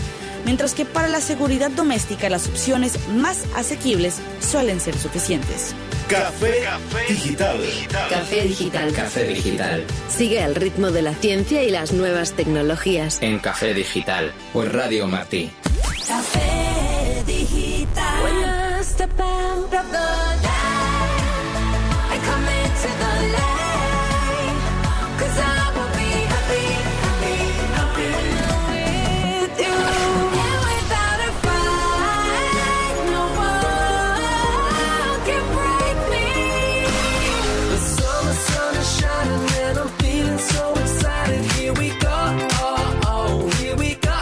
mientras que para la seguridad doméstica las opciones más asequibles suelen ser suficientes. Café Digital. Café Digital. Café Digital. Sigue el ritmo de la ciencia y las nuevas tecnologías. En Café Digital, por Radio Martí. Café Digital. When you step out of the light, I come into the light, 'cause I will be happy, happy, happy with you. And without a fight, no one can break me. The sun is shining and I'm feeling so excited. Here we go, here we go.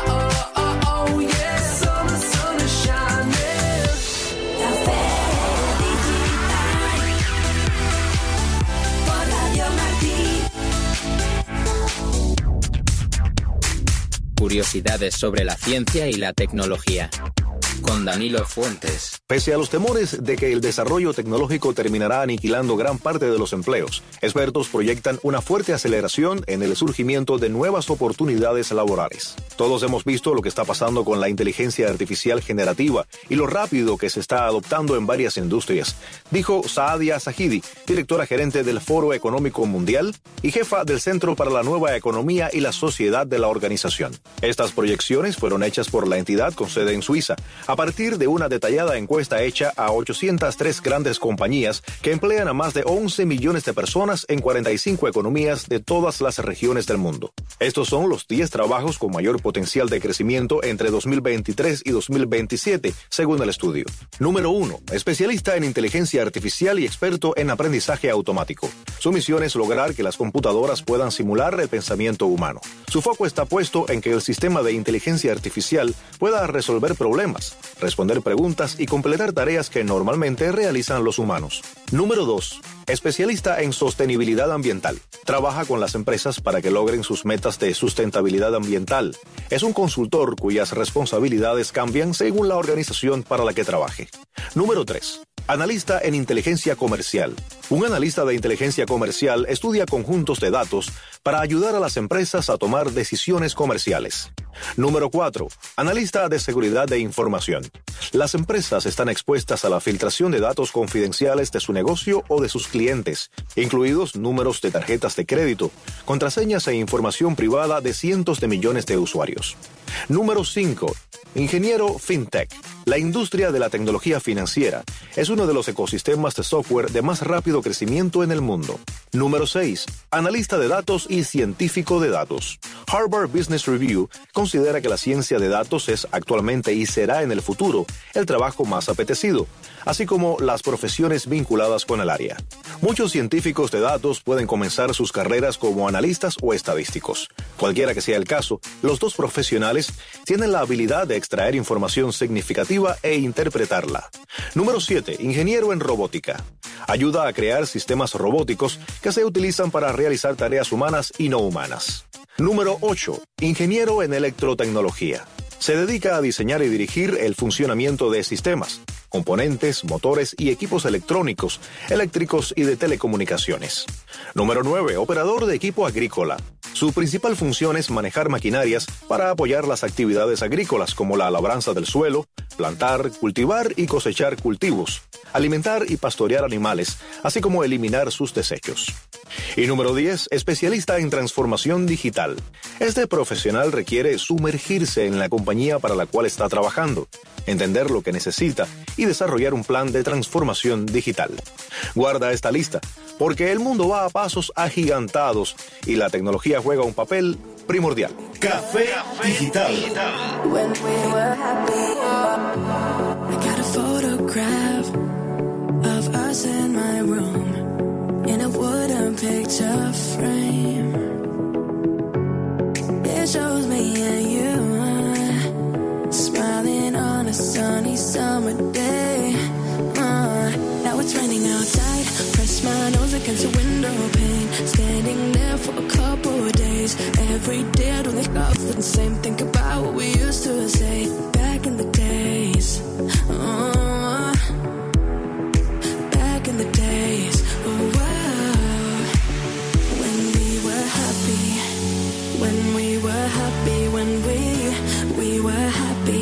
Curiosidades sobre la ciencia y la tecnología. Con Danilo Fuentes. Pese a los temores de que el desarrollo tecnológico terminará aniquilando gran parte de los empleos, expertos proyectan una fuerte aceleración en el surgimiento de nuevas oportunidades laborales. Todos hemos visto lo que está pasando con la inteligencia artificial generativa y lo rápido que se está adoptando en varias industrias, dijo Saadia Zahidi, directora gerente del Foro Económico Mundial y jefa del Centro para la Nueva Economía y la Sociedad de la organización. Estas proyecciones fueron hechas por la entidad con sede en Suiza, a partir de una detallada encuesta hecha a 803 grandes compañías que emplean a más de 11 millones de personas en 45 economías de todas las regiones del mundo. Estos son los 10 trabajos con mayor potencial de crecimiento entre 2023 y 2027, según el estudio. Número 1. Especialista en inteligencia artificial y experto en aprendizaje automático. Su misión es lograr que las computadoras puedan simular el pensamiento humano. Su foco está puesto en que el sistema de inteligencia artificial pueda resolver problemas, responder preguntas y completar tareas que normalmente realizan los humanos. Número 2. Especialista en sostenibilidad ambiental. Trabaja con las empresas para que logren sus metas de sustentabilidad ambiental. Es un consultor cuyas responsabilidades cambian según la organización para la que trabaje. Número 3. Analista en inteligencia comercial. Un analista de inteligencia comercial estudia conjuntos de datos para ayudar a las empresas a tomar decisiones comerciales. Número 4. Analista de seguridad de información. Las empresas están expuestas a la filtración de datos confidenciales de su negocio o de sus clientes, incluidos números de tarjetas de crédito, contraseñas e información privada de cientos de millones de usuarios. Número 5. Ingeniero FinTech. La industria de la tecnología financiera es uno de los ecosistemas de software de más rápido crecimiento en el mundo. Número 6. Analista de datos y científico de datos. Harvard Business Review considera que la ciencia de datos es actualmente y será en el futuro el trabajo más apetecido, así como las profesiones vinculadas con el área. Muchos científicos de datos pueden comenzar sus carreras como analistas o estadísticos. Cualquiera que sea el caso, los dos profesionales tienen la habilidad de extraer información significativa e interpretarla. Número 7. Ingeniero en robótica. Ayuda a crear sistemas robóticos que se utilizan para realizar tareas humanas y no humanas. Número 8. Ingeniero en electrotecnología. Se dedica a diseñar y dirigir el funcionamiento de sistemas, componentes, motores y equipos electrónicos, eléctricos y de telecomunicaciones. Número 9. Operador de equipo agrícola. Su principal función es manejar maquinarias para apoyar las actividades agrícolas como la labranza del suelo, plantar, cultivar y cosechar cultivos, alimentar y pastorear animales, así como eliminar sus desechos. Y número 10, especialista en transformación digital. Este profesional requiere sumergirse en la compañía para la cual está trabajando, entender lo que necesita y desarrollar un plan de transformación digital. Guarda esta lista, porque el mundo va a pasos agigantados y la tecnología juega un papel primordial. Café Digital. When we were happy, I got a photograph of us in my room in a wooden picture frame. It shows me and you smiling on a sunny summer day. Now it's raining outside. Press my nose against the window pane. Standing there for a couple of days. Every day I don't think of the same. Think about what we used to say back in the days. Back in the days. Oh, wow. When we were happy. When we were happy. When we were happy.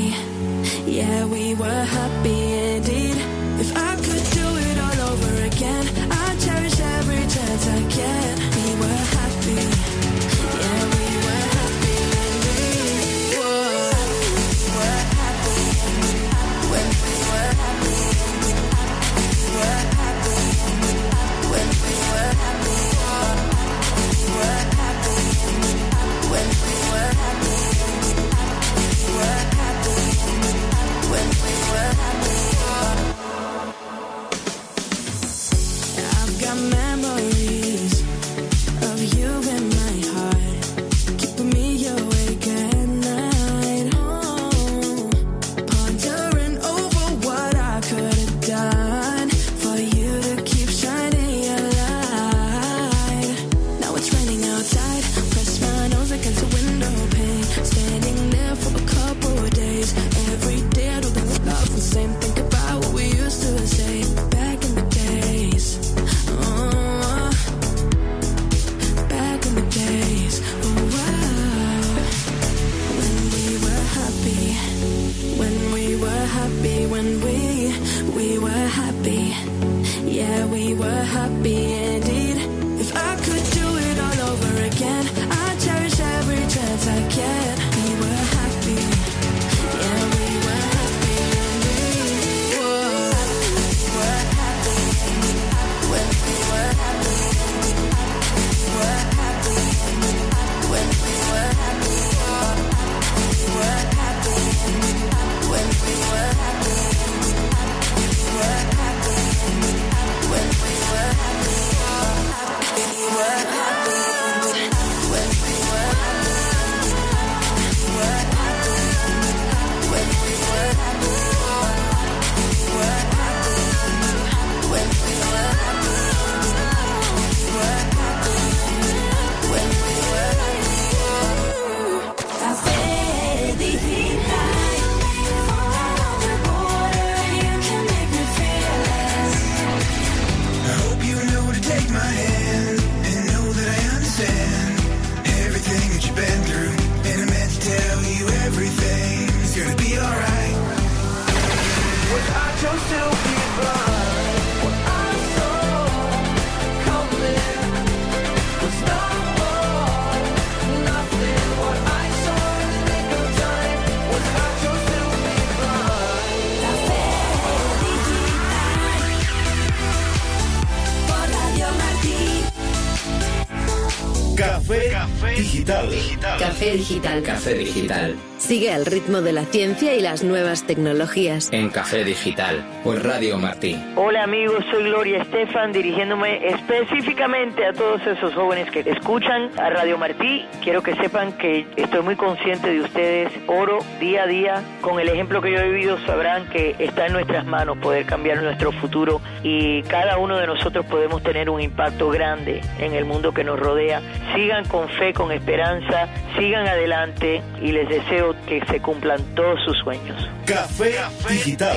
Café Digital. Café Digital. Café Digital. Sigue al ritmo de la ciencia y las nuevas tecnologías. En Café Digital, por Radio Martí. Hola amigos, soy Gloria Estefan, dirigiéndome específicamente a todos esos jóvenes que escuchan a Radio Martí. Quiero que sepan que estoy muy consciente de ustedes. Oro día a día. Con el ejemplo que yo he vivido sabrán que está en nuestras manos poder cambiar nuestro futuro y cada uno de nosotros podemos tener un impacto grande en el mundo que nos rodea. Sigan con fe, con esperanza, sigan adelante y les deseo que se cumplan todos sus sueños. Café Digital.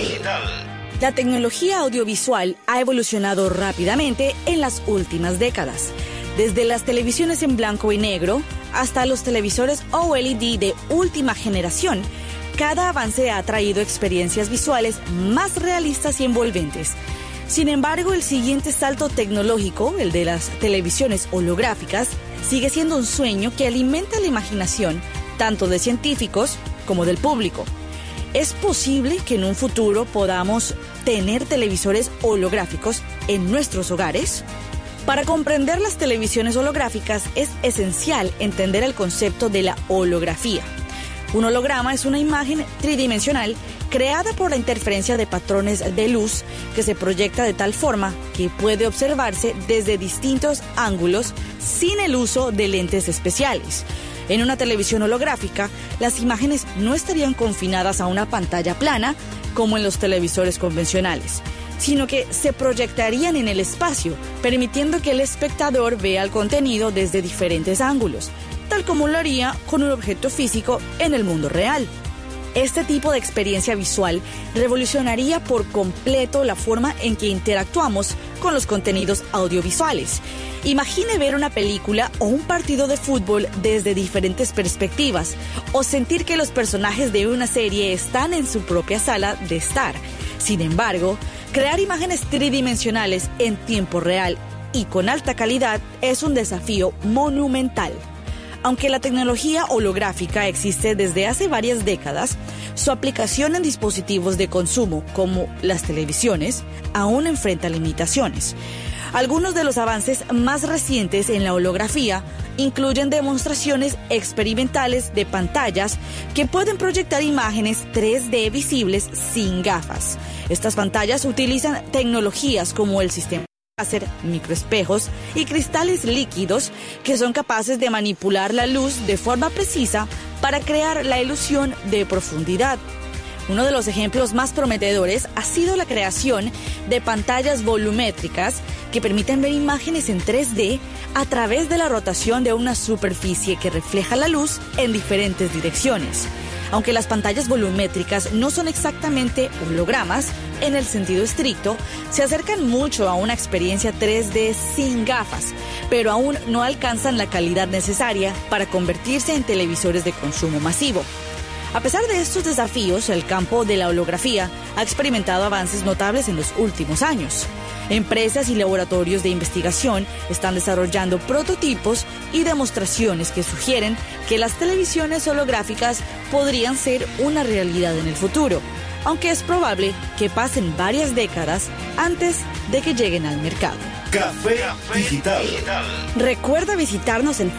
La tecnología audiovisual ha evolucionado rápidamente en las últimas décadas. Desde las televisiones en blanco y negro hasta los televisores OLED de última generación, cada avance ha traído experiencias visuales más realistas y envolventes. Sin embargo, el siguiente salto tecnológico, el de las televisiones holográficas, sigue siendo un sueño que alimenta la imaginación tanto de científicos como del público. ¿Es posible que en un futuro podamos tener televisores holográficos en nuestros hogares? Para comprender las televisiones holográficas es esencial entender el concepto de la holografía. Un holograma es una imagen tridimensional creada por la interferencia de patrones de luz que se proyecta de tal forma que puede observarse desde distintos ángulos sin el uso de lentes especiales. En una televisión holográfica, las imágenes no estarían confinadas a una pantalla plana como en los televisores convencionales, sino que se proyectarían en el espacio, permitiendo que el espectador vea el contenido desde diferentes ángulos, tal como lo haría con un objeto físico en el mundo real. Este tipo de experiencia visual revolucionaría por completo la forma en que interactuamos con los contenidos audiovisuales. Imagine ver una película o un partido de fútbol desde diferentes perspectivas, o sentir que los personajes de una serie están en su propia sala de estar. Sin embargo, crear imágenes tridimensionales en tiempo real y con alta calidad es un desafío monumental. Aunque la tecnología holográfica existe desde hace varias décadas, su aplicación en dispositivos de consumo como las televisiones aún enfrenta limitaciones. Algunos de los avances más recientes en la holografía incluyen demostraciones experimentales de pantallas que pueden proyectar imágenes 3D visibles sin gafas. Estas pantallas utilizan tecnologías como el sistema láser, microespejos y cristales líquidos que son capaces de manipular la luz de forma precisa para crear la ilusión de profundidad. Uno de los ejemplos más prometedores ha sido la creación de pantallas volumétricas que permiten ver imágenes en 3D a través de la rotación de una superficie que refleja la luz en diferentes direcciones. Aunque las pantallas volumétricas no son exactamente hologramas, en el sentido estricto, se acercan mucho a una experiencia 3D sin gafas, pero aún no alcanzan la calidad necesaria para convertirse en televisores de consumo masivo. A pesar de estos desafíos, el campo de la holografía ha experimentado avances notables en los últimos años. Empresas y laboratorios de investigación están desarrollando prototipos y demostraciones que sugieren que las televisiones holográficas podrían ser una realidad en el futuro, aunque es probable que pasen varias décadas antes de que lleguen al mercado. Café Digital. Recuerda visitarnos en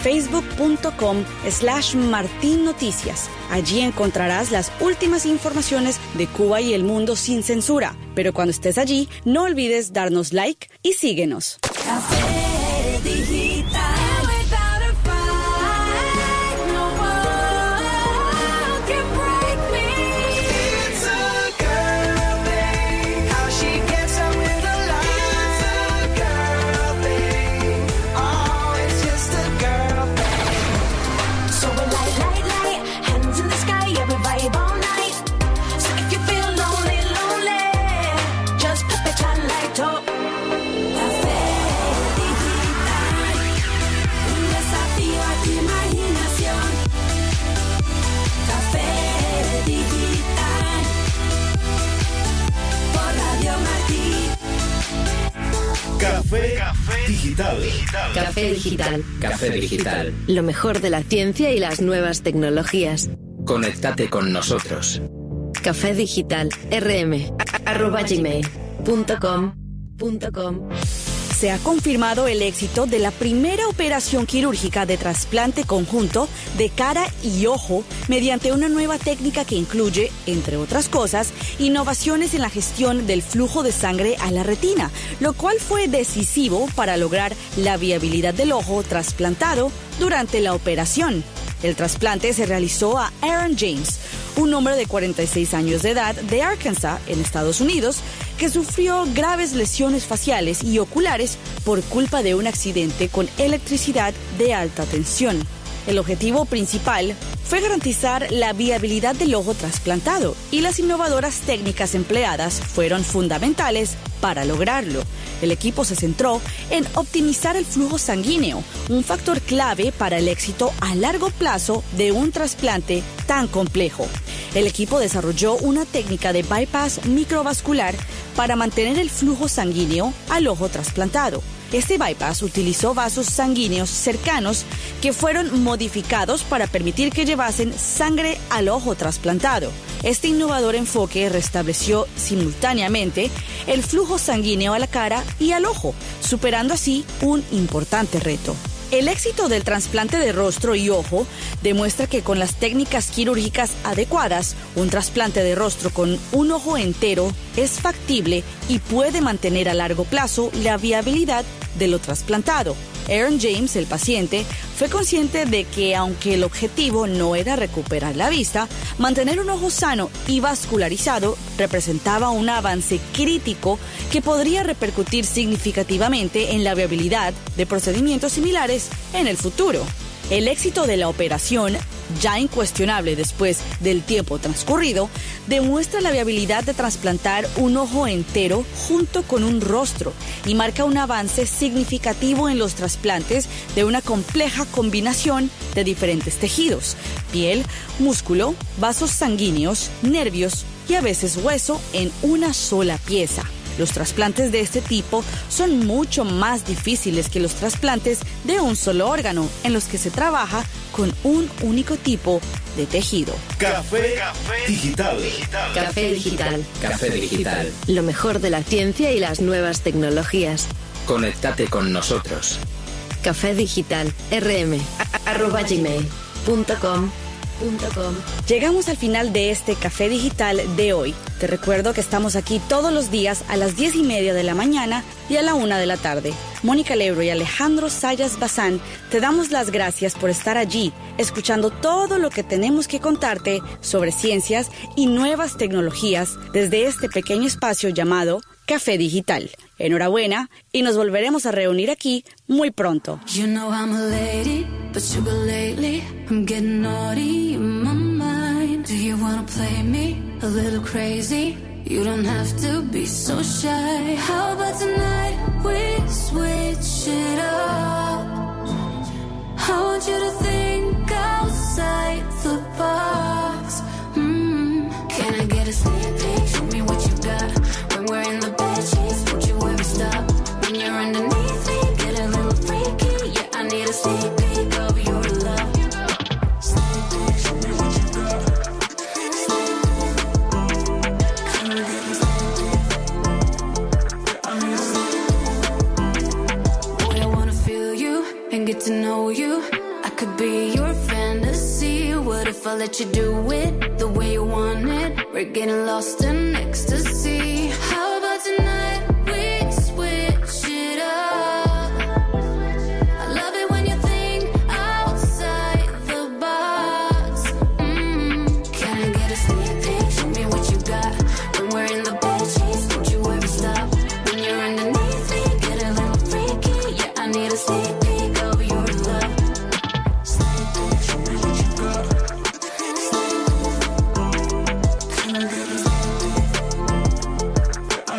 facebook.com/martinnoticias. Allí encontrarás las últimas informaciones de Cuba y el mundo sin censura. Pero cuando estés allí, no olvides darnos like y síguenos. Café Digital. Café Digital. Café Digital. Café Digital. Lo mejor de la ciencia y las nuevas tecnologías. Conéctate con nosotros. Café Digital. rm@gmail.com. se ha confirmado el éxito de la primera operación quirúrgica de trasplante conjunto de cara y ojo mediante una nueva técnica que incluye, entre otras cosas, innovaciones en la gestión del flujo de sangre a la retina, lo cual fue decisivo para lograr la viabilidad del ojo trasplantado durante la operación. El trasplante se realizó a Aaron James, un hombre de 46 años de edad de Arkansas, en Estados Unidos, que sufrió graves lesiones faciales y oculares por culpa de un accidente con electricidad de alta tensión. El objetivo principal fue garantizar la viabilidad del ojo trasplantado y las innovadoras técnicas empleadas fueron fundamentales para lograrlo. El equipo se centró en optimizar el flujo sanguíneo, un factor clave para el éxito a largo plazo de un trasplante tan complejo. El equipo desarrolló una técnica de bypass microvascular para mantener el flujo sanguíneo al ojo trasplantado. Este bypass utilizó vasos sanguíneos cercanos que fueron modificados para permitir que llevasen sangre al ojo trasplantado. Este innovador enfoque restableció simultáneamente el flujo sanguíneo a la cara y al ojo, superando así un importante reto. El éxito del trasplante de rostro y ojo demuestra que con las técnicas quirúrgicas adecuadas, un trasplante de rostro con un ojo entero es factible y puede mantener a largo plazo la viabilidad de lo trasplantado. Aaron James, el paciente, fue consciente de que aunque el objetivo no era recuperar la vista, mantener un ojo sano y vascularizado representaba un avance crítico que podría repercutir significativamente en la viabilidad de procedimientos similares en el futuro. El éxito de la operación, ya incuestionable después del tiempo transcurrido, demuestra la viabilidad de trasplantar un ojo entero junto con un rostro y marca un avance significativo en los trasplantes de una compleja combinación de diferentes tejidos: piel, músculo, vasos sanguíneos, nervios y a veces hueso en una sola pieza. Los trasplantes de este tipo son mucho más difíciles que los trasplantes de un solo órgano, en los que se trabaja con un único tipo de tejido. Café Digital. Café Digital. Café Digital. Lo mejor de la ciencia y las nuevas tecnologías. Conéctate con nosotros. Café Digital. rm@gmail.com. Llegamos al final de este Café Digital de hoy. Te recuerdo que estamos aquí todos los días a las 10:30 de la mañana y a la 1 de la tarde. Mónica Lebro y Alejandro Sayas Bazán te damos las gracias por estar allí, escuchando todo lo que tenemos que contarte sobre ciencias y nuevas tecnologías desde este pequeño espacio llamado Café Digital. Enhorabuena y nos volveremos a reunir aquí muy pronto. You know I'm a lady, but sugar lately I'm getting naughty in my mind. Do you wanna play me a little crazy? You don't have to be so shy. How about tonight we switch it up? I want you to think outside the box. Can I get a sneak peek? Show me what you got. When we're in the bed sheets, don't you ever stop. When you're underneath me, get a little freaky. Yeah, I need a sneak peek of your love. Sneak peek, show me what you got. Can I get a sneak peek? Yeah, I need a sneak peek. Boy, I wanna feel you and get to know you. I could be your fantasy. What if I let you do it the way you want it? We're getting lost in ecstasy. How about tonight we switch it up? I love it when you think outside the box. Can I get a sneak peek? Show me what you got. When we're in the bed sheets, don't you ever stop. When you're underneath me, get a little freaky. Yeah, I need a sneak peek of your love. Sneak peek, show me what you got. Can I get a sneak peek? Yeah, I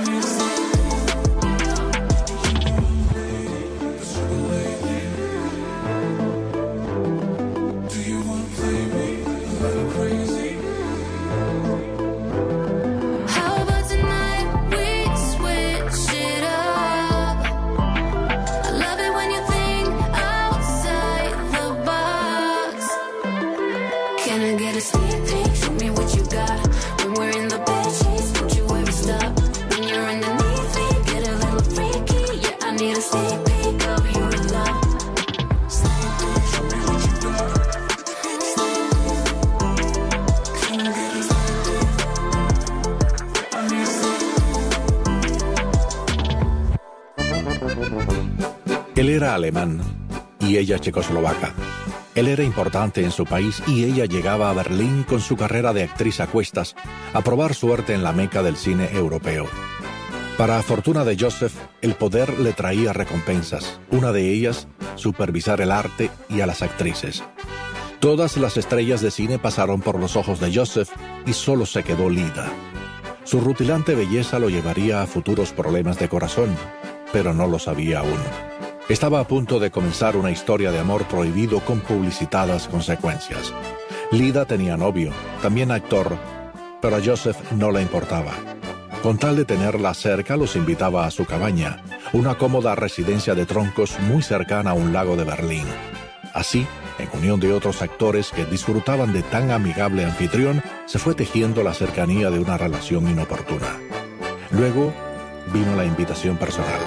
era alemán y ella checoslovaca. Él era importante en su país y ella llegaba a Berlín con su carrera de actriz a cuestas a probar suerte en la meca del cine europeo. Para fortuna de Joseph, el poder le traía recompensas. Una de ellas, supervisar el arte y a las actrices. Todas las estrellas de cine pasaron por los ojos de Joseph y solo se quedó Lida. Su rutilante belleza lo llevaría a futuros problemas de corazón, pero no lo sabía aún. Estaba a punto de comenzar una historia de amor prohibido con publicitadas consecuencias. Lida tenía novio, también actor, pero a Joseph no le importaba. Con tal de tenerla cerca, los invitaba a su cabaña, una cómoda residencia de troncos muy cercana a un lago de Berlín. Así, en unión de otros actores que disfrutaban de tan amigable anfitrión, se fue tejiendo la cercanía de una relación inoportuna. Luego vino la invitación personal.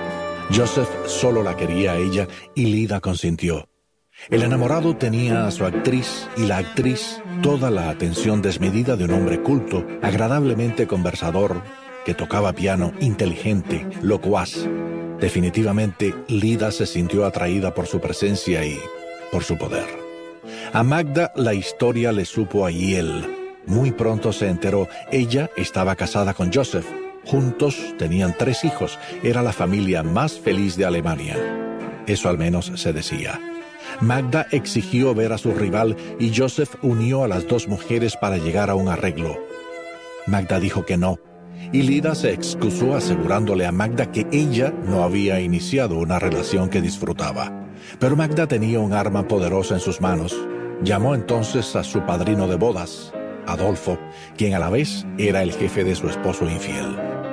Joseph solo la quería a ella y Lida consintió. El enamorado tenía a su actriz y la actriz toda la atención desmedida de un hombre culto, agradablemente conversador, que tocaba piano, inteligente, locuaz. Definitivamente, Lida se sintió atraída por su presencia y por su poder. A Magda la historia le supo a hiel. Muy pronto se enteró, ella estaba casada con Joseph. Juntos tenían 3 hijos. Era la familia más feliz de Alemania. Eso al menos se decía. Magda exigió ver a su rival y Joseph unió a las 2 mujeres para llegar a un arreglo. Magda dijo que no, y Lida se excusó asegurándole a Magda que ella no había iniciado una relación que disfrutaba. Pero Magda tenía un arma poderosa en sus manos. Llamó entonces a su padrino de bodas, Adolfo, quien a la vez era el jefe de su esposo infiel.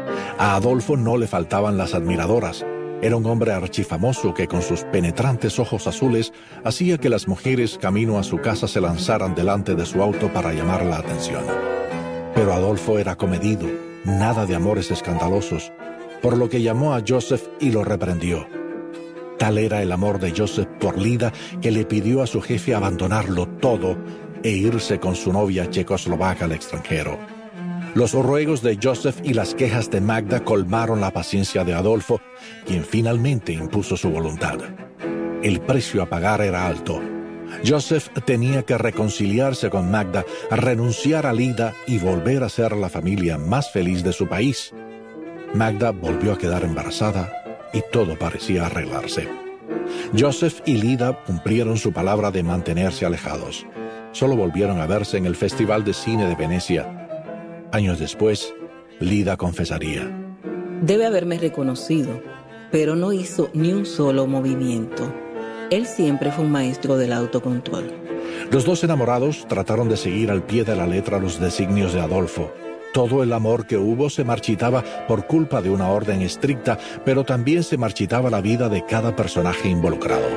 A Adolfo no le faltaban las admiradoras. Era un hombre archifamoso que con sus penetrantes ojos azules hacía que las mujeres camino a su casa se lanzaran delante de su auto para llamar la atención. Pero Adolfo era comedido, nada de amores escandalosos, por lo que llamó a Joseph y lo reprendió. Tal era el amor de Joseph por Lida que le pidió a su jefe abandonarlo todo e irse con su novia checoslovaca al extranjero. Los ruegos de Joseph y las quejas de Magda colmaron la paciencia de Adolfo, quien finalmente impuso su voluntad. El precio a pagar era alto. Joseph tenía que reconciliarse con Magda, renunciar a Lida y volver a ser la familia más feliz de su país. Magda volvió a quedar embarazada y todo parecía arreglarse. Joseph y Lida cumplieron su palabra de mantenerse alejados. Solo volvieron a verse en el Festival de Cine de Venecia. Años después, Lida confesaría: debe haberme reconocido, pero no hizo ni un solo movimiento. Él siempre fue un maestro del autocontrol. Los 2 enamorados trataron de seguir al pie de la letra los designios de Adolfo. Todo el amor que hubo se marchitaba por culpa de una orden estricta, pero también se marchitaba la vida de cada personaje involucrado.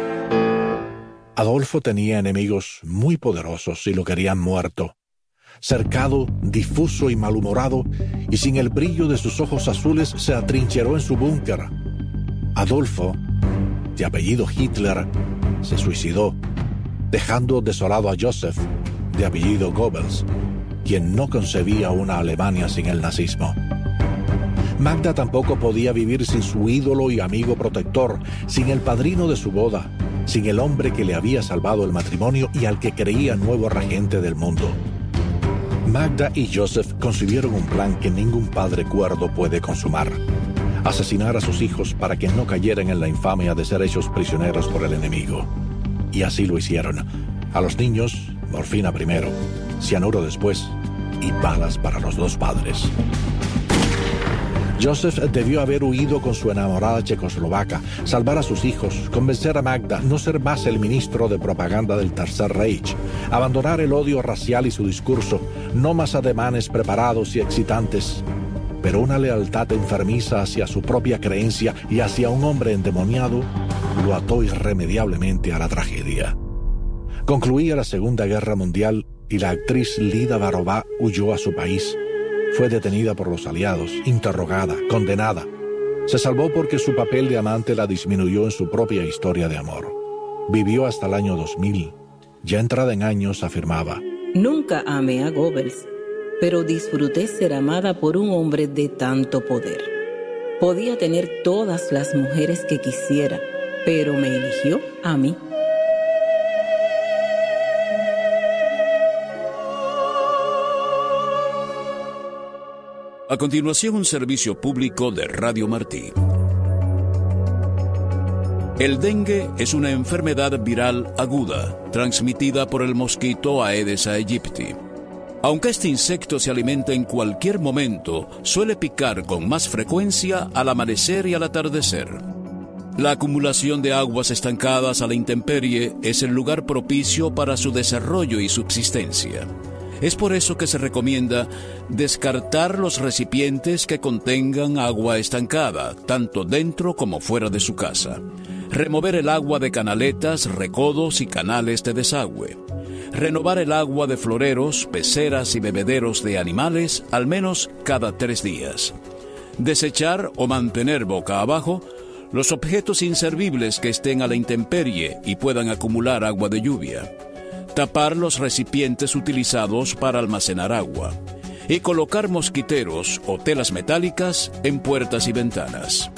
Adolfo tenía enemigos muy poderosos y lo querían muerto. Cercado, difuso y malhumorado, y sin el brillo de sus ojos azules, se atrincheró en su búnker. Adolfo, de apellido Hitler, se suicidó, dejando desolado a Joseph, de apellido Goebbels, quien no concebía una Alemania sin el nazismo. Magda tampoco podía vivir sin su ídolo y amigo protector, sin el padrino de su boda, sin el hombre que le había salvado el matrimonio y al que creía nuevo regente del mundo. Magda y Joseph concibieron un plan que ningún padre cuerdo puede consumar: asesinar a sus hijos para que no cayeran en la infamia de ser hechos prisioneros por el enemigo. Y así lo hicieron. A los niños, morfina primero, cianuro después y balas para los 2 padres. Joseph debió haber huido con su enamorada checoslovaca, salvar a sus hijos, convencer a Magda, no ser más el ministro de propaganda del Tercer Reich, abandonar el odio racial y su discurso, no más ademanes preparados y excitantes, pero una lealtad enfermiza hacia su propia creencia y hacia un hombre endemoniado lo ató irremediablemente a la tragedia. Concluía la Segunda Guerra Mundial y la actriz Lida Barová huyó a su país. Fue detenida por los aliados, interrogada, condenada. Se salvó porque su papel de amante la disminuyó en su propia historia de amor. Vivió hasta el año 2000. Ya entrada en años afirmaba: nunca amé a Goebbels, pero disfruté ser amada por un hombre de tanto poder. Podía tener todas las mujeres que quisiera, pero me eligió a mí. A continuación, un servicio público de Radio Martí. El dengue es una enfermedad viral aguda, transmitida por el mosquito Aedes aegypti. Aunque este insecto se alimenta en cualquier momento, suele picar con más frecuencia al amanecer y al atardecer. La acumulación de aguas estancadas a la intemperie es el lugar propicio para su desarrollo y subsistencia. Es por eso que se recomienda descartar los recipientes que contengan agua estancada, tanto dentro como fuera de su casa. Remover el agua de canaletas, recodos y canales de desagüe. Renovar el agua de floreros, peceras y bebederos de animales al menos cada 3 días. Desechar o mantener boca abajo los objetos inservibles que estén a la intemperie y puedan acumular agua de lluvia. Tapar los recipientes utilizados para almacenar agua. Y colocar mosquiteros o telas metálicas en puertas y ventanas.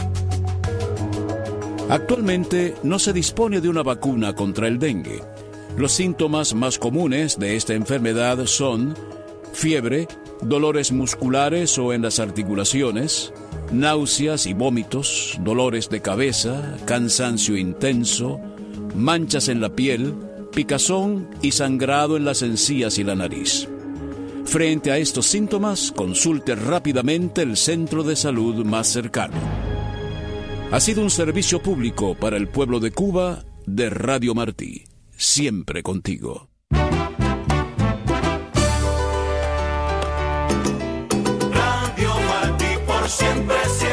Actualmente no se dispone de una vacuna contra el dengue. Los síntomas más comunes de esta enfermedad son fiebre, dolores musculares o en las articulaciones, náuseas y vómitos, dolores de cabeza, cansancio intenso, manchas en la piel, picazón y sangrado en las encías y la nariz. Frente a estos síntomas, consulte rápidamente el centro de salud más cercano. Ha sido un servicio público para el pueblo de Cuba de Radio Martí. Siempre contigo. Radio Martí por siempre.